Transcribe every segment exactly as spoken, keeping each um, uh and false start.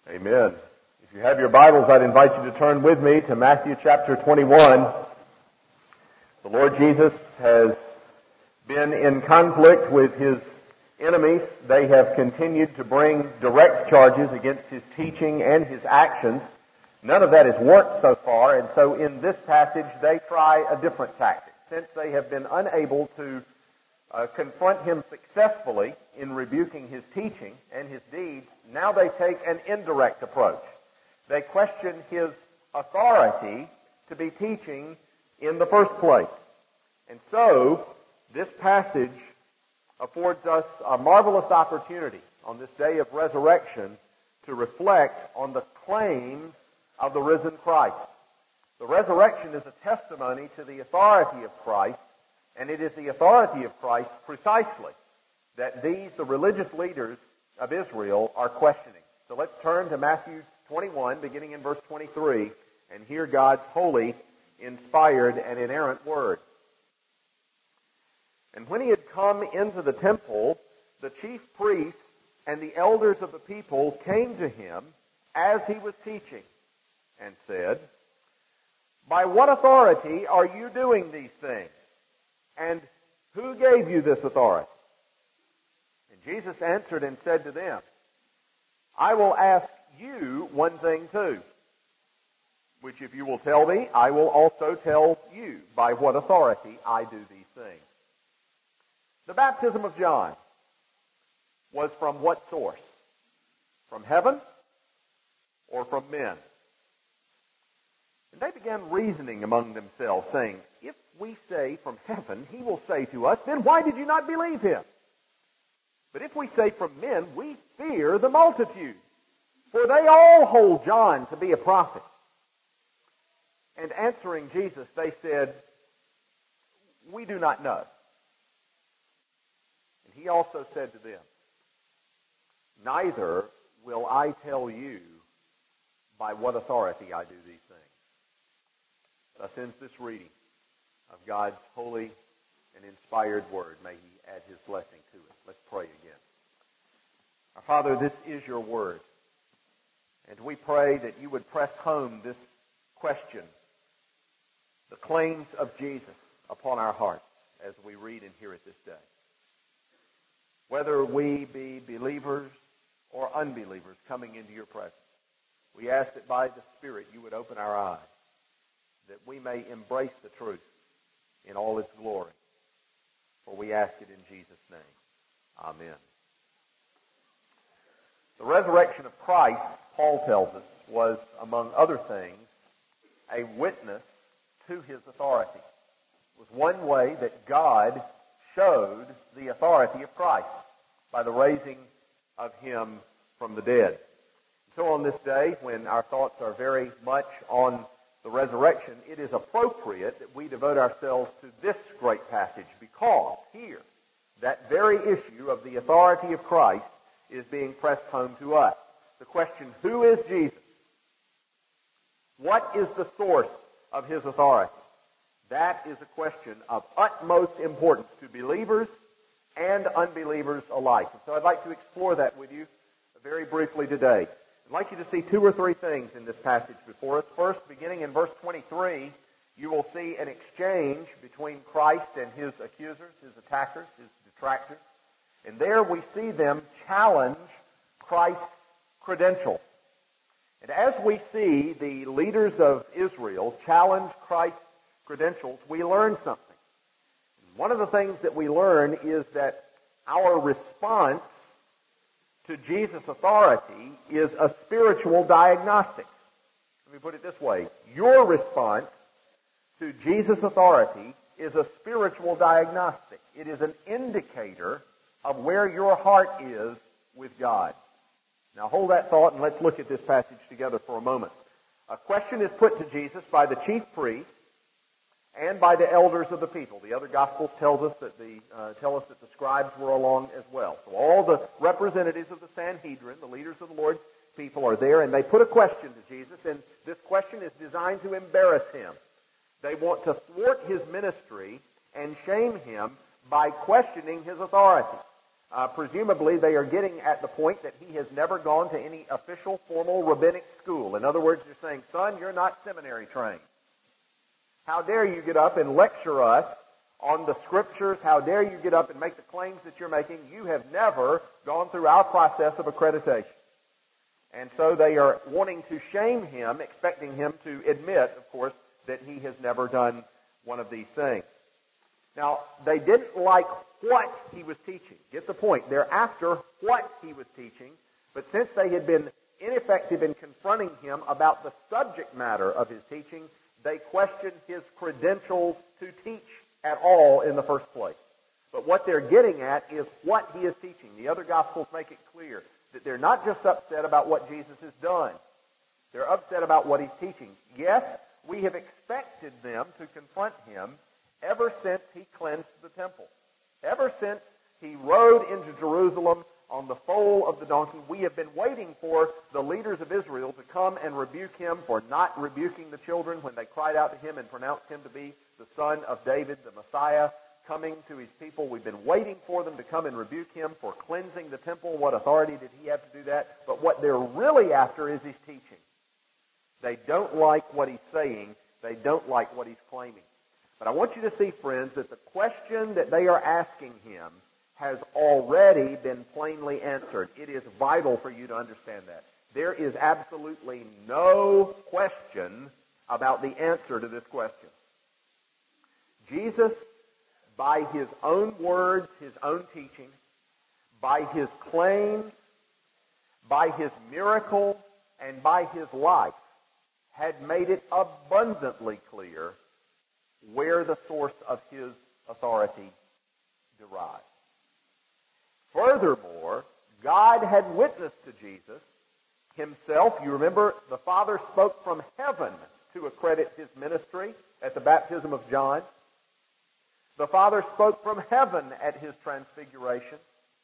Amen. If you have your Bibles, I'd invite you to turn with me to Matthew chapter twenty-one. The Lord Jesus has been in conflict with his enemies. They have continued to bring direct charges against his teaching and his actions. None of that has worked so far, and so in this passage they try a different tactic. Since they have been unable to uh, confront him successfully in rebuking his teaching and his deeds, now they take an indirect approach. They question his authority to be teaching in the first place. And so, this passage affords us a marvelous opportunity on this day of resurrection to reflect on the claims of the risen Christ. The resurrection is a testimony to the authority of Christ, and it is the authority of Christ precisely that these, the religious leaders of Israel, are questioning. So let's turn to Matthew twenty-one, beginning in verse twenty-three, and hear God's holy, inspired, and inerrant word. And when he had come into the temple, the chief priests and the elders of the people came to him as he was teaching, and said, "By what authority are you doing these things? And who gave you this authority?" And Jesus answered and said to them, "I will ask you one thing too, which if you will tell me, I will also tell you by what authority I do these things. The baptism of John was from what source? From heaven or from men?" And they began reasoning among themselves, saying, "If we say from heaven, he will say to us, then why did you not believe him? But if we say from men, we fear the multitude, for they all hold John to be a prophet." And answering Jesus, they said, "We do not know." And he also said to them, "Neither will I tell you by what authority I do these things." Thus ends this reading of God's holy and inspired word. May he add his blessing to it. Let's pray again. Our Father, this is your word, and we pray that you would press home this question, the claims of Jesus, upon our hearts as we read and hear it this day. Whether we be believers or unbelievers coming into your presence, we ask that by the Spirit you would open our eyes, that we may embrace the truth in all its glory. For we ask it in Jesus' name. Amen. The resurrection of Christ, Paul tells us, was, among other things, a witness to his authority. It was one way that God showed the authority of Christ by the raising of him from the dead. So on this day, when our thoughts are very much on the resurrection, it is appropriate that we devote ourselves to this great passage, because here, that very issue of the authority of Christ is being pressed home to us. The question, who is Jesus? What is the source of his authority? That is a question of utmost importance to believers and unbelievers alike. And so I'd like to explore that with you very briefly today. I'd like you to see two or three things in this passage before us. First, beginning in verse twenty-three, you will see an exchange between Christ and his accusers, his attackers, his detractors. And there we see them challenge Christ's credentials. And as we see the leaders of Israel challenge Christ's credentials, we learn something. One of the things that we learn is that our response to Jesus' authority is a spiritual diagnostic. Let me put it this way. Your response to Jesus' authority is a spiritual diagnostic. It is an indicator of where your heart is with God. Now hold that thought and let's look at this passage together for a moment. A question is put to Jesus by the chief priests and by the elders of the people. The other Gospels tells us that the uh, tell us that the scribes were along as well. So all the representatives of the Sanhedrin, the leaders of the Lord's people, are there, and they put a question to Jesus, and this question is designed to embarrass him. They want to thwart his ministry and shame him by questioning his authority. Uh, presumably, they are getting at the point that he has never gone to any official, formal rabbinic school. In other words, they're saying, son, you're not seminary trained. How dare you get up and lecture us on the Scriptures? How dare you get up and make the claims that you're making? You have never gone through our process of accreditation. And so they are wanting to shame him, expecting him to admit, of course, that he has never done one of these things. Now, they didn't like what he was teaching. Get the point. They're after what he was teaching, but since they had been ineffective in confronting him about the subject matter of his teaching, they questioned his credentials to teach at all in the first place. But what they're getting at is what he is teaching. The other Gospels make it clear that they're not just upset about what Jesus has done. They're upset about what he's teaching. Yes, we have expected them to confront him ever since he cleansed the temple. Ever since he rode into Jerusalem on the foal of the donkey, we have been waiting for the leaders of Israel to come and rebuke him for not rebuking the children when they cried out to him and pronounced him to be the son of David, the Messiah, coming to his people. We've been waiting for them to come and rebuke him for cleansing the temple. What authority did he have to do that? But what they're really after is his teaching. They don't like what he's saying. They don't like what he's claiming. But I want you to see, friends, that the question that they are asking him has already been plainly answered. It is vital for you to understand that. There is absolutely no question about the answer to this question. Jesus, by his own words, his own teaching, by his claims, by his miracles, and by his life, had made it abundantly clear where the source of his authority derived. Furthermore, God had witnessed to Jesus himself. You remember the Father spoke from heaven to accredit his ministry at the baptism of John. The Father spoke from heaven at his transfiguration.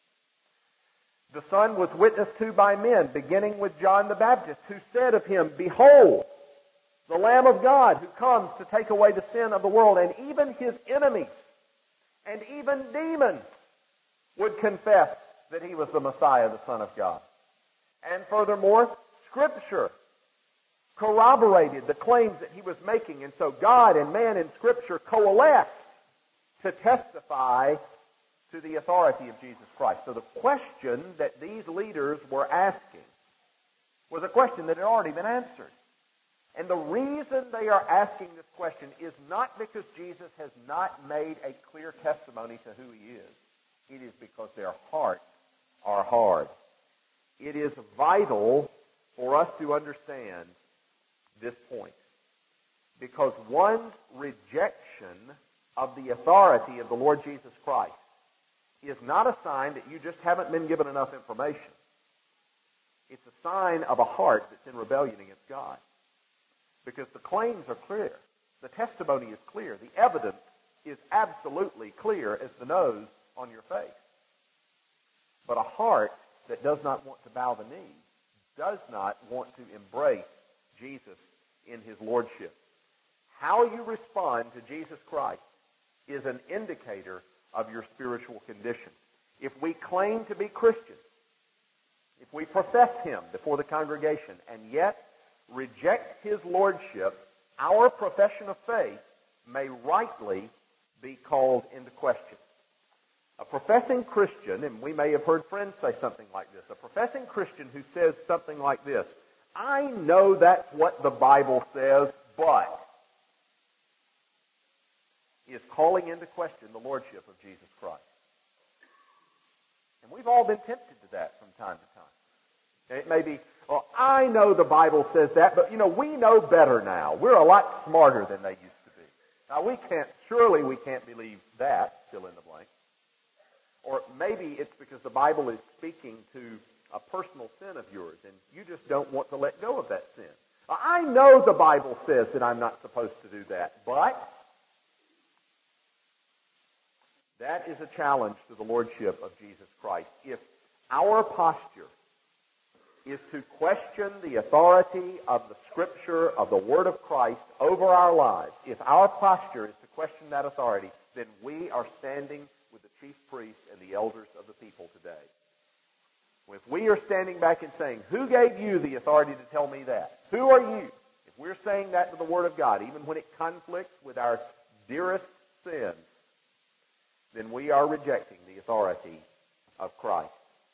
The Son was witnessed to by men, beginning with John the Baptist, who said of him, "Behold, the Lamb of God who comes to take away the sin of the world." And even his enemies and even demons would confess that he was the Messiah, the Son of God. And furthermore, Scripture corroborated the claims that he was making. And so God and man in Scripture coalesced to testify to the authority of Jesus Christ. So the question that these leaders were asking was a question that had already been answered. And the reason they are asking this question is not because Jesus has not made a clear testimony to who he is. It is because their hearts are hard. It is vital for us to understand this point, because one's rejection of the authority of the Lord Jesus Christ is not a sign that you just haven't been given enough information. It's a sign of a heart that's in rebellion against God. Because the claims are clear. The testimony is clear. The evidence is absolutely clear as the nose on your face. But a heart that does not want to bow the knee does not want to embrace Jesus in his lordship. How you respond to Jesus Christ is an indicator of your spiritual condition. If we claim to be Christians, if we profess him before the congregation, and yet reject his lordship, our profession of faith may rightly be called into question. A professing Christian, and we may have heard friends say something like this, a professing Christian who says something like this, "I know that's what the Bible says, but," is calling into question the lordship of Jesus Christ. And we've all been tempted to that from time to time. And it may be, "Well, I know the Bible says that, but, you know, we know better now. We're a lot smarter than they used to be. Now, we can't, surely we can't believe that," fill in the blank. Or maybe it's because the Bible is speaking to a personal sin of yours, and you just don't want to let go of that sin. "I know the Bible says that I'm not supposed to do that, but..." That is a challenge to the lordship of Jesus Christ. If our posture is to question the authority of the Scripture, of the Word of Christ over our lives, if our posture is to question that authority, then we are standing with the chief priests and the elders of the people today. If we are standing back and saying, who gave you the authority to tell me that? Who are you? If we're saying that to the Word of God, even when it conflicts with our dearest sins, then we are rejecting the authority of Christ.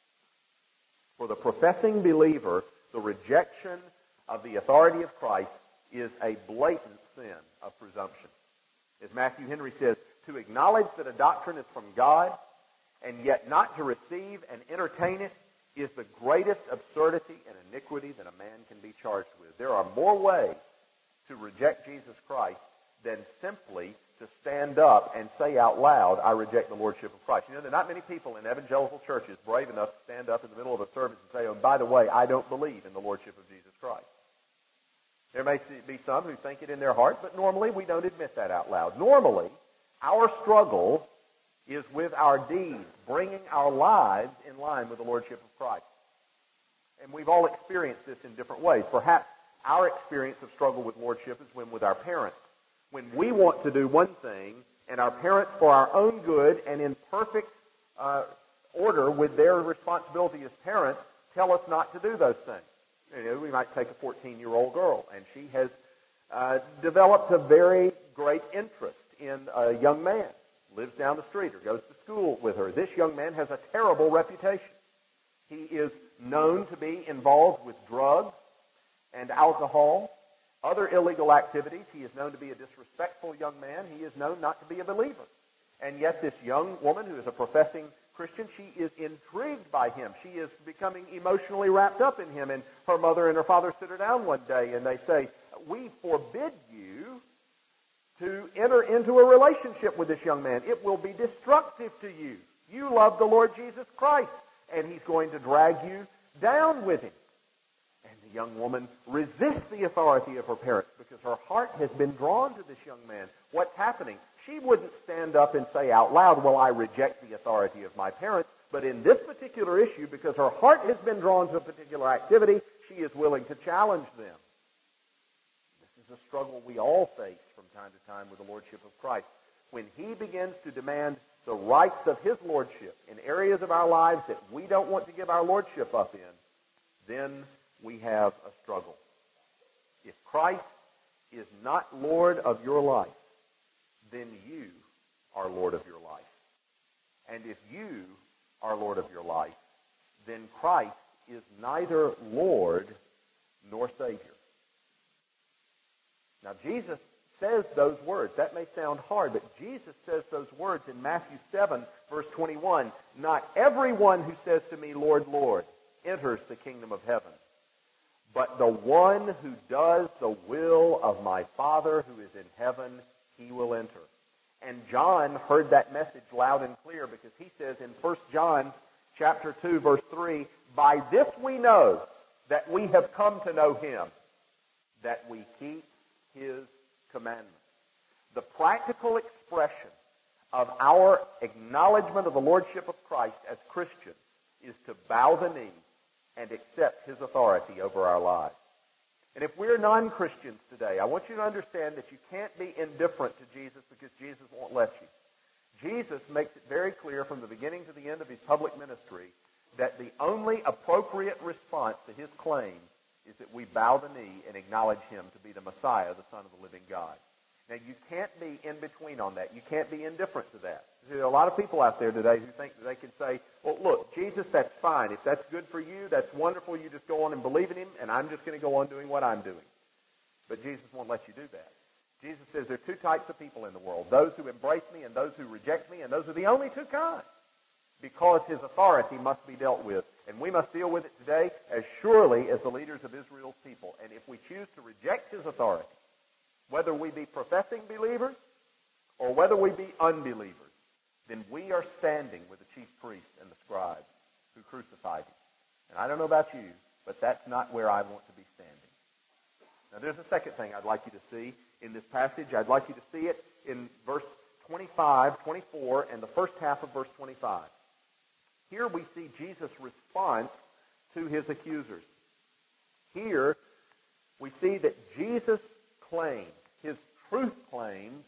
For the professing believer, the rejection of the authority of Christ is a blatant sin of presumption. As Matthew Henry says, to acknowledge that a doctrine is from God and yet not to receive and entertain it is the greatest absurdity and iniquity that a man can be charged with. There are more ways to reject Jesus Christ than simply to stand up and say out loud, I reject the Lordship of Christ. You know, there are not many people in evangelical churches brave enough to stand up in the middle of a service and say, oh, by the way, I don't believe in the Lordship of Jesus Christ. There may be some who think it in their heart, but normally we don't admit that out loud. Normally, our struggle is with our deeds, bringing our lives in line with the Lordship of Christ. And we've all experienced this in different ways. Perhaps our experience of struggle with Lordship is when with our parents. When we want to do one thing, and our parents, for our own good and in perfect uh, order with their responsibility as parents, tell us not to do those things. You know, we might take a fourteen-year-old girl, and she has uh, developed a very great interest in a young man, lives down the street or goes to school with her. This young man has a terrible reputation. He is known to be involved with drugs and alcohol, other illegal activities. He is known to be a disrespectful young man. He is known not to be a believer. And yet this young woman who is a professing Christian, she is intrigued by him. She is becoming emotionally wrapped up in him. And her mother and her father sit her down one day and they say, we forbid you to enter into a relationship with this young man. It will be destructive to you. You love the Lord Jesus Christ, and he's going to drag you down with him. And the young woman resists the authority of her parents because her heart has been drawn to this young man. What's happening? She wouldn't stand up and say out loud, well, I reject the authority of my parents. But in this particular issue, because her heart has been drawn to a particular activity, she is willing to challenge them. This is a struggle we all face from time to time with the Lordship of Christ. When he begins to demand the rights of his Lordship in areas of our lives that we don't want to give our Lordship up in, then we have a struggle. If Christ is not Lord of your life, then you are Lord of your life. And if you are Lord of your life, then Christ is neither Lord nor Savior. Now, Jesus says those words. That may sound hard, but Jesus says those words in Matthew seven, verse twenty-one. Not everyone who says to me, Lord, Lord, enters the kingdom of heaven, but the one who does the will of my Father who is in heaven, he will enter. And John heard that message loud and clear because he says in First John chapter two, verse three, by this we know that we have come to know him, that we keep his commandments. The practical expression of our acknowledgement of the Lordship of Christ as Christians is to bow the knee and accept his authority over our lives. And if we're non-Christians today, I want you to understand that you can't be indifferent to Jesus because Jesus won't let you. Jesus makes it very clear from the beginning to the end of his public ministry that the only appropriate response to his claim is that we bow the knee and acknowledge him to be the Messiah, the Son of the living God. Now, you can't be in between on that. You can't be indifferent to that. There are a lot of people out there today who think that they can say, well, look, Jesus, that's fine. If that's good for you, that's wonderful. You just go on and believe in him, and I'm just going to go on doing what I'm doing. But Jesus won't let you do that. Jesus says there are two types of people in the world, those who embrace me and those who reject me, and those are the only two kinds, because his authority must be dealt with. And we must deal with it today as surely as the leaders of Israel's people. And if we choose to reject his authority, whether we be professing believers or whether we be unbelievers, then we are standing with the chief priests and the scribes who crucified him. And I don't know about you, but that's not where I want to be standing. Now, there's a second thing I'd like you to see in this passage. I'd like you to see it in verse twenty-five, twenty-four, and the first half of verse twenty-five. Here we see Jesus' response to his accusers. Here we see that Jesus' claims, his truth claims,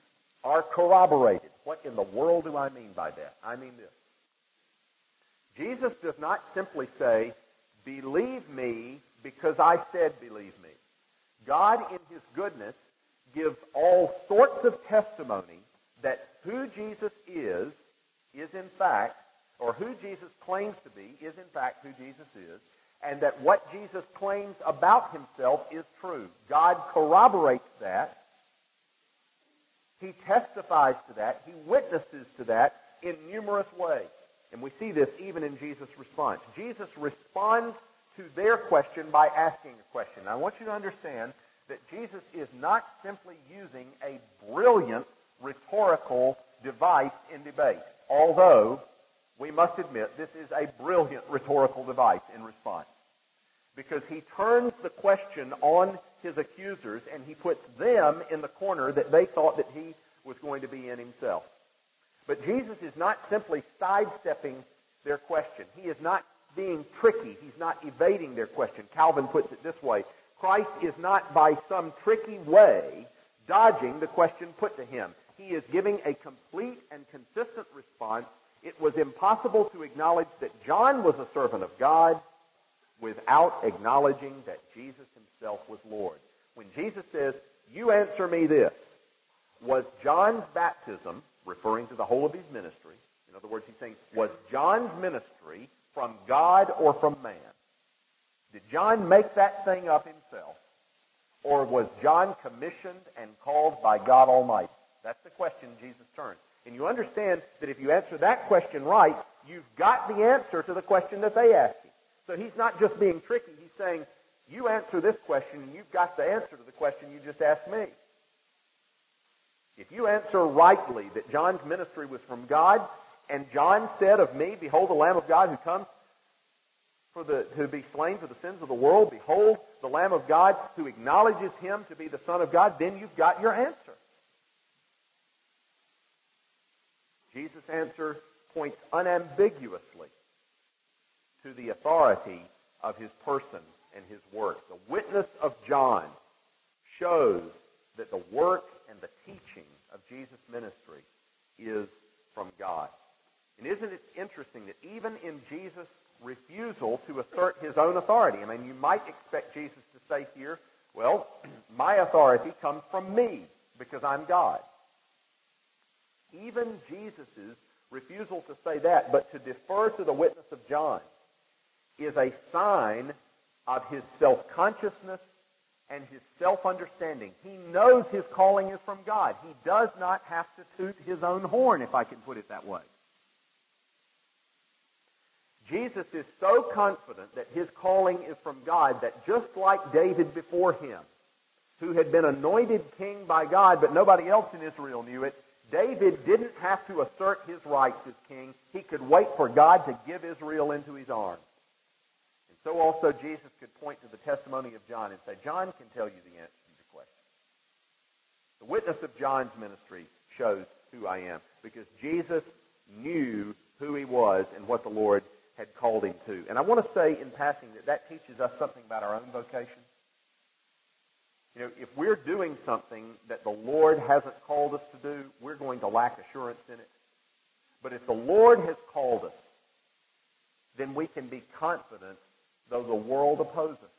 are corroborated. What in the world do I mean by that? I mean this. Jesus does not simply say, believe me because I said believe me. God, in his goodness, gives all sorts of testimony that who Jesus is, is in fact, or who Jesus claims to be, is in fact who Jesus is, and that what Jesus claims about himself is true. God corroborates that. He testifies to that. He witnesses to that in numerous ways. And we see this even in Jesus' response. Jesus responds to their question by asking a question. Now, I want you to understand that Jesus is not simply using a brilliant rhetorical device in debate, although we must admit this is a brilliant rhetorical device in response, because he turns the question on his accusers and he puts them in the corner that they thought that he was going to be in himself. But Jesus is not simply sidestepping their question. He is not being tricky. He's not evading their question. Calvin puts it this way: Christ is not by some tricky way dodging the question put to him. He is giving a complete and consistent response. It was impossible to acknowledge that John was a servant of God without acknowledging that Jesus himself was Lord. When Jesus says, you answer me this, was John's baptism, referring to the whole of his ministry, in other words, he's saying, was John's ministry from God or from man? Did John make that thing up himself? Or was John commissioned and called by God Almighty? That's the question Jesus turns. And you understand that if you answer that question right, you've got the answer to the question that they asked you. So he's not just being tricky. He's saying, you answer this question and you've got the answer to the question you just asked me. If you answer rightly that John's ministry was from God, and John said of me, behold the Lamb of God who comes for the, to be slain for the sins of the world, behold the Lamb of God who acknowledges him to be the Son of God, then you've got your answer. Jesus' answer points unambiguously to the authority of his person and his work. The witness of John shows that the work and the teaching of Jesus' ministry is from God. And isn't it interesting that even in Jesus' refusal to assert his own authority, I mean, you might expect Jesus to say here, well, my authority comes from me because I'm God. Even Jesus' refusal to say that, but to defer to the witness of John, is a sign of his self-consciousness and his self-understanding. He knows his calling is from God. He does not have to toot his own horn, if I can put it that way. Jesus is so confident that his calling is from God that just like David before him, who had been anointed king by God, but nobody else in Israel knew it, David didn't have to assert his rights as king. He could wait for God to give Israel into his arms. And so also Jesus could point to the testimony of John and say, John can tell you the answer to your question. The witness of John's ministry shows who I am, because Jesus knew who he was and what the Lord had called him to. And I want to say in passing that that teaches us something about our own vocation. You know, if we're doing something that the Lord hasn't called us to do, we're going to lack assurance in it. But if the Lord has called us, then we can be confident though the world opposes us.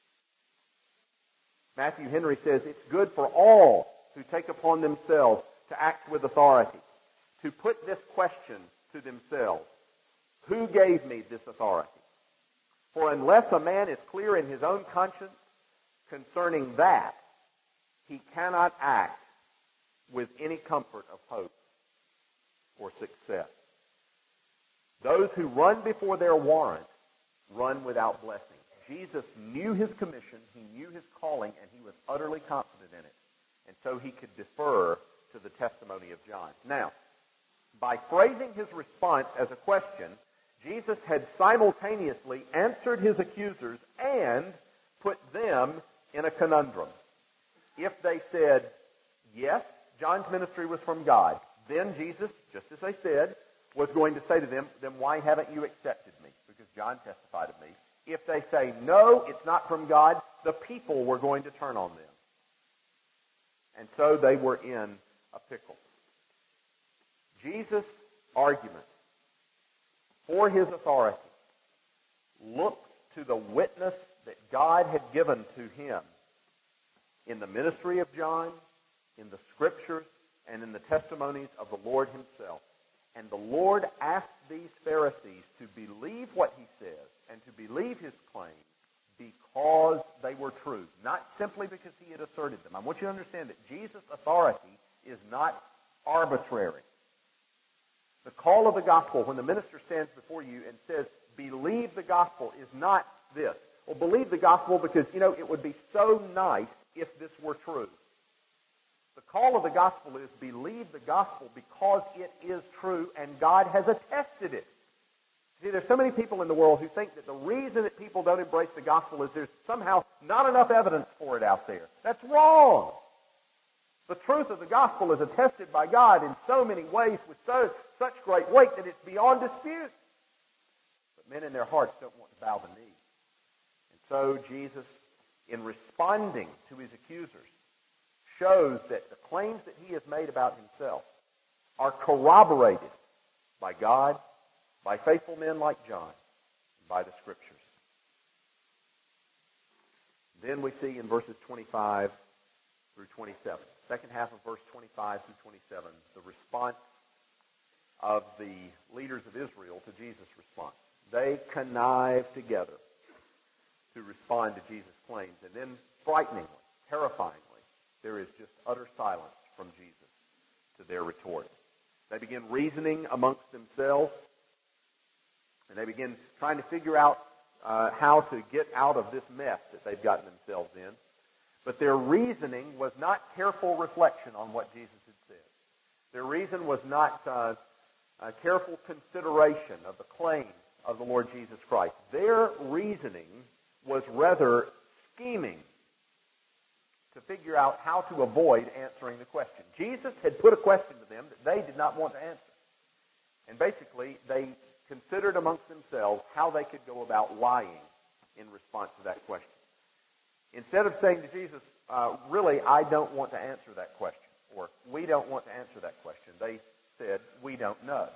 Matthew Henry says, it's good for all who take upon themselves to act with authority, to put this question to themselves: who gave me this authority? For unless a man is clear in his own conscience concerning that, he cannot act with any comfort of hope or success. Those who run before their warrant run without blessing. Jesus knew his commission, he knew his calling, and he was utterly confident in it. And so he could defer to the testimony of John. Now, by phrasing his response as a question, Jesus had simultaneously answered his accusers and put them in a conundrum. If they said, yes, John's ministry was from God, then Jesus, just as they said, was going to say to them, then why haven't you accepted me? Because John testified of me. If they say, no, it's not from God, the people were going to turn on them. And so they were in a pickle. Jesus' argument for his authority looks to the witness that God had given to him in the ministry of John, in the Scriptures, and in the testimonies of the Lord himself. And the Lord asked these Pharisees to believe what he says and to believe his claims because they were true, not simply because he had asserted them. I want you to understand that Jesus' authority is not arbitrary. The call of the gospel, when the minister stands before you and says, believe the gospel, is not this. Well, believe the gospel because, you know, it would be so nice if this were true. The call of the gospel is believe the gospel because it is true and God has attested it. See, there's so many people in the world who think that the reason that people don't embrace the gospel is there's somehow not enough evidence for it out there. That's wrong. The truth of the gospel is attested by God in so many ways with so such great weight that it's beyond dispute. But men in their hearts don't want to bow the knee. And so Jesus, in responding to his accusers, shows that the claims that he has made about himself are corroborated by God, by faithful men like John, and by the Scriptures. Then we see in verses twenty-five through twenty-seven, second half of verse twenty-five through twenty-seven, the response of the leaders of Israel to Jesus' response. They connive together to respond to Jesus' claims. And then, frighteningly, terrifyingly, there is just utter silence from Jesus to their retort. They begin reasoning amongst themselves, and they begin trying to figure out uh, how to get out of this mess that they've gotten themselves in. But their reasoning was not careful reflection on what Jesus had said. Their reason was not uh, a careful consideration of the claims of the Lord Jesus Christ. Their reasoning was rather scheming to figure out how to avoid answering the question. Jesus had put a question to them that they did not want to answer. And basically, they considered amongst themselves how they could go about lying in response to that question. Instead of saying to Jesus, uh, really, I don't want to answer that question, or we don't want to answer that question, they said, we don't know.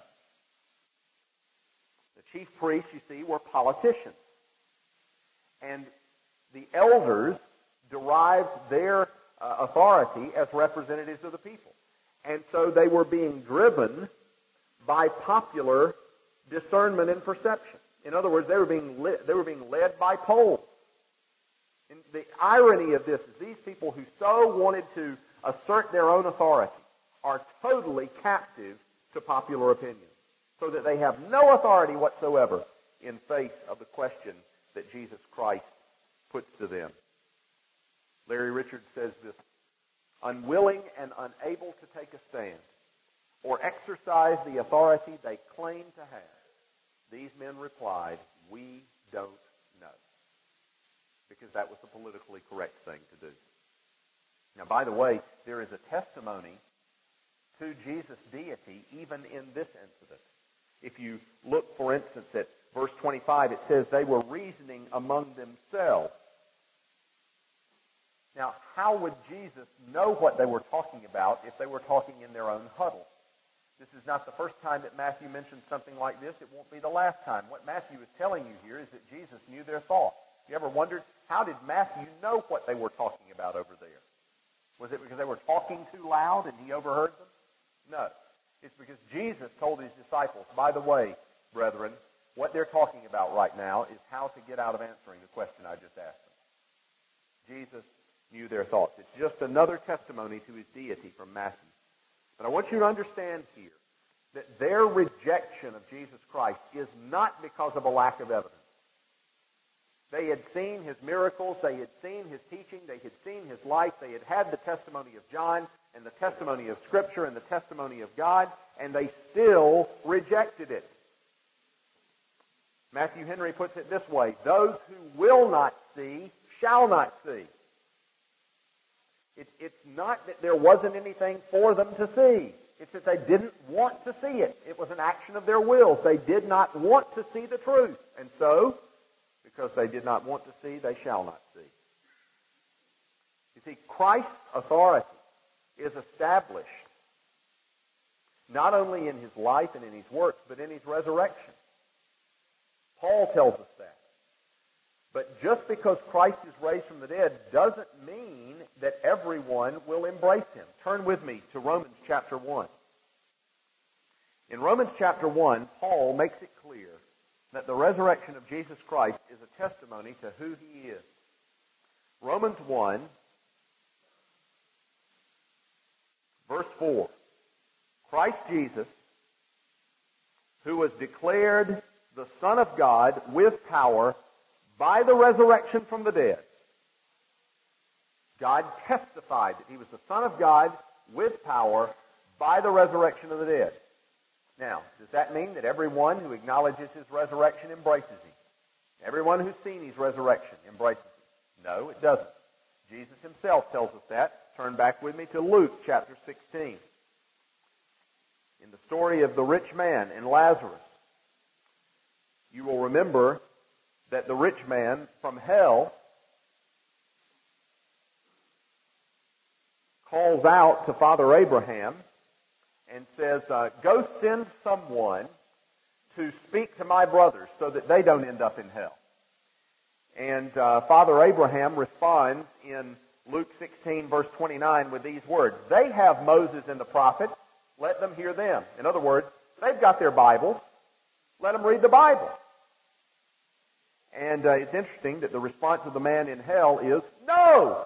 The chief priests, you see, were politicians. And the elders derived their uh, authority as representatives of the people. And so they were being driven by popular discernment and perception. In other words, they were being led, they were being led by polls. And the irony of this is these people who so wanted to assert their own authority are totally captive to popular opinion, so that they have no authority whatsoever in face of the question that Jesus Christ puts to them. Larry Richards says this, unwilling and unable to take a stand or exercise the authority they claim to have, these men replied, we don't know. Because that was the politically correct thing to do. Now, by the way, there is a testimony to Jesus' deity even in this incident. If you look, for instance, at verse twenty-five, it says they were reasoning among themselves. Now, how would Jesus know what they were talking about if they were talking in their own huddle? This is not the first time that Matthew mentions something like this. It won't be the last time. What Matthew is telling you here is that Jesus knew their thoughts. You ever wondered, how did Matthew know what they were talking about over there? Was it because they were talking too loud and he overheard them? No. It's because Jesus told his disciples, by the way, brethren, what they're talking about right now is how to get out of answering the question I just asked them. Jesus knew their thoughts. It's just another testimony to his deity from Matthew. But I want you to understand here that their rejection of Jesus Christ is not because of a lack of evidence. They had seen his miracles, they had seen his teaching, they had seen his life, they had had the testimony of John and the testimony of Scripture and the testimony of God, and they still rejected it. Matthew Henry puts it this way, those who will not see shall not see. It, it's not that there wasn't anything for them to see. It's that they didn't want to see it. It was an action of their wills. They did not want to see the truth. And so, because they did not want to see, they shall not see. You see, Christ's authority is established not only in his life and in his works, but in his resurrection. Paul tells us that. But just because Christ is raised from the dead doesn't mean that everyone will embrace him. Turn with me to Romans chapter one. In Romans chapter one, Paul makes it clear that the resurrection of Jesus Christ is a testimony to who he is. Romans one, verse four. Christ Jesus, who was declared the Son of God with power by the resurrection from the dead. God testified that he was the Son of God with power by the resurrection of the dead. Now, does that mean that everyone who acknowledges his resurrection embraces him? Everyone who's seen his resurrection embraces him? No, it doesn't. Jesus himself tells us that. Turn back with me to Luke chapter sixteen. In the story of the rich man and Lazarus, you will remember that the rich man from hell calls out to Father Abraham and says, uh, go send someone to speak to my brothers so that they don't end up in hell. And uh, Father Abraham responds in Luke sixteen, verse twenty-nine, with these words, they have Moses and the prophets, let them hear them. In other words, they've got their Bible, let them read the Bible. And uh, it's interesting that the response of the man in hell is, no!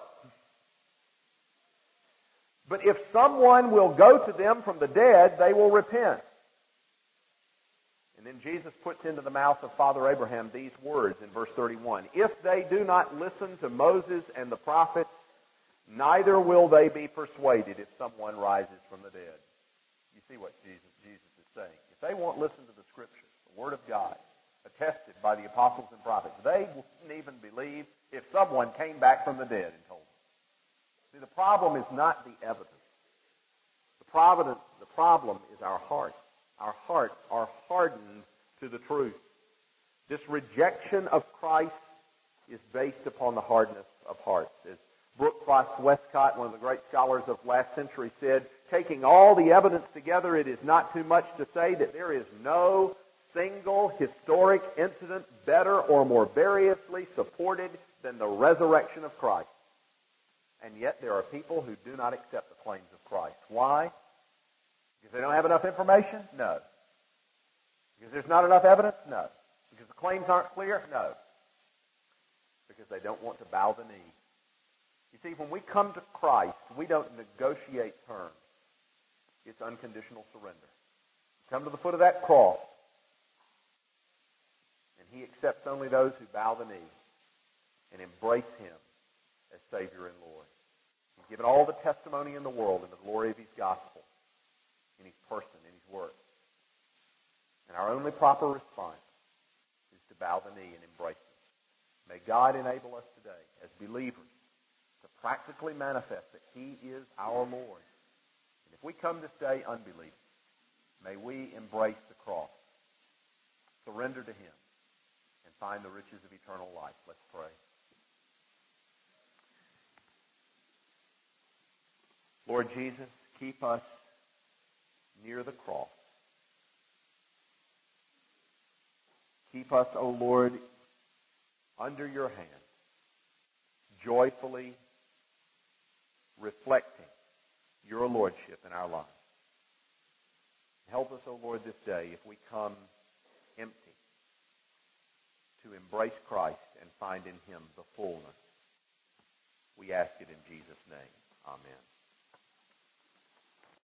But if someone will go to them from the dead, they will repent. And then Jesus puts into the mouth of Father Abraham these words in verse thirty-one. If they do not listen to Moses and the prophets, neither will they be persuaded if someone rises from the dead. You see what Jesus, Jesus is saying. If they won't listen to the Scriptures, the Word of God, attested by the apostles and prophets, they wouldn't even believe if someone came back from the dead and told them. See, the problem is not the evidence. The problem, the problem is our hearts. Our hearts are hardened to the truth. This rejection of Christ is based upon the hardness of hearts. As Brooke Frost Westcott, one of the great scholars of last century, said, taking all the evidence together, it is not too much to say that there is no single historic incident better or more variously supported than the resurrection of Christ. And yet there are people who do not accept the claims of Christ. Why? Because they don't have enough information? No. Because there's not enough evidence? No. Because the claims aren't clear? No. Because they don't want to bow the knee. You see, when we come to Christ, we don't negotiate terms. It's unconditional surrender. We come to the foot of that cross, and he accepts only those who bow the knee and embrace him as Savior and Lord. He's given all the testimony in the world in the glory of his gospel, in his person, in his work. And our only proper response is to bow the knee and embrace him. May God enable us today as believers to practically manifest that he is our Lord. And if we come this day unbelieving, may we embrace the cross, surrender to him, and find the riches of eternal life. Let's pray. Lord Jesus, keep us near the cross. Keep us, O Lord, under your hand, joyfully reflecting your lordship in our lives. Help us, O Lord, this day if we come empty to embrace Christ and find in him the fullness. We ask it in Jesus' name.